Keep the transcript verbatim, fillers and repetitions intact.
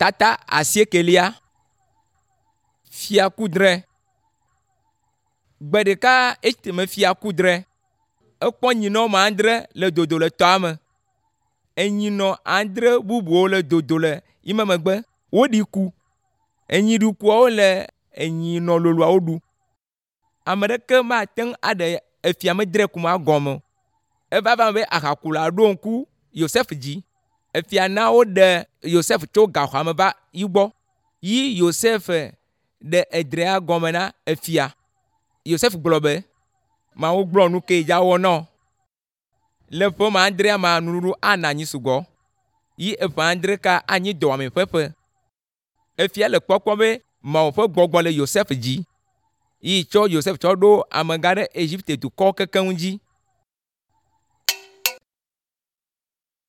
Tata asiekelia. Fia kudre. Gbe ɖeka eteme fia kudre. Ekpɔ nyinɔ me andre le dodo le tɔa me. Enyinɔ andre bubuwo le dodo le yime megbe. Woɖi ku. Enyiɖukuawo le enyinɔ loloawo ɖu. Ame ɖeke mate ŋu aɖe efia medre ku ma gɔme. Eva va me be ahakula ɖo ŋku Yosef dzi. Efia na woɖe Yosef tso gaxɔa me va yi gbɔ. Yi Yosef ɖe edrea gɔme na efia. Yosef gblɔ be, Mawu gblɔ nu ke dza wɔ nɔ. Le ƒe me adrea ma nuɖuɖu anɔ anyi sugbɔ. Yi eƒe andre ka anyi dɔwuame ƒe ƒe. Efia le kpɔkpɔ be Mawu ƒe gbɔgbɔ le Yosef dzi. Yi tsɔ Yosef tsɔ ɖo amegã ɖe Egipte dukɔwo kekeŋ dzi.